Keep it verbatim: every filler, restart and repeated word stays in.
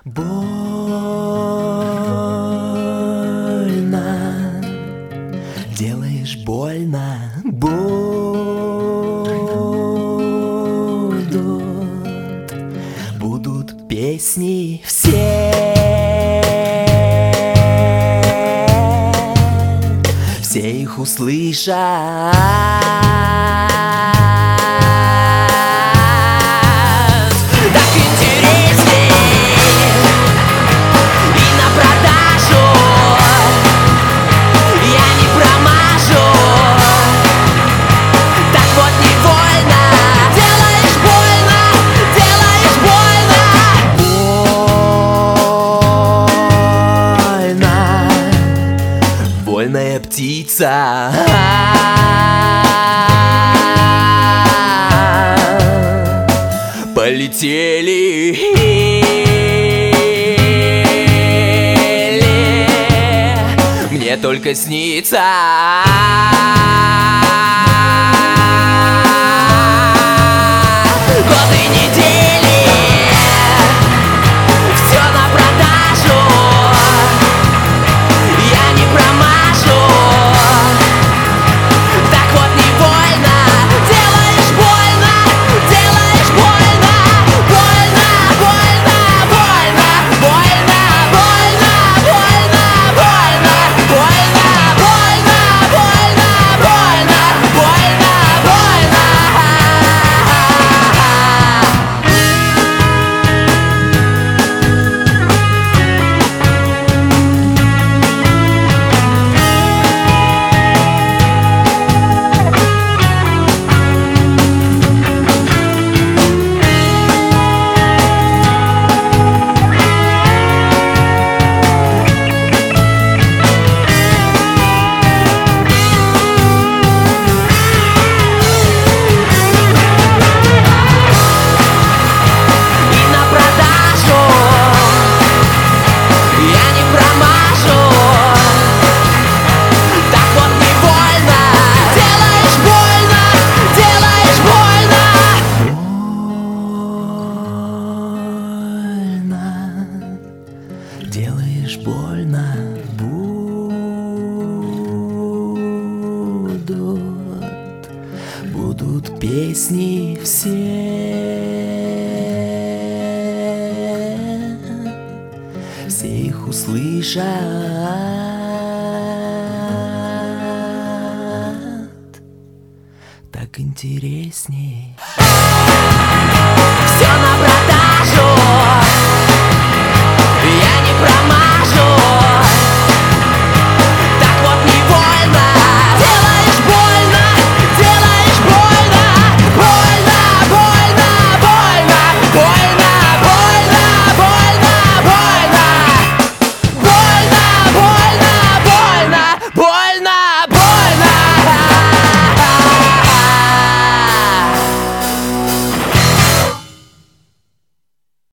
Больно, делаешь больно, будут, будут песни все, все их услышат. Вольная птица, полетели, мне только снится. Годы, недели, все на продажу, я не промажу. Так вот невольно делаешь больно, делаешь больно, больно, больно, больно, больно, больно, больно, больно, больно, больно, больно, больно, больно, больно. Делаешь больно, будут, будут песни все, все их услышат. Так интересней. Все на продажу.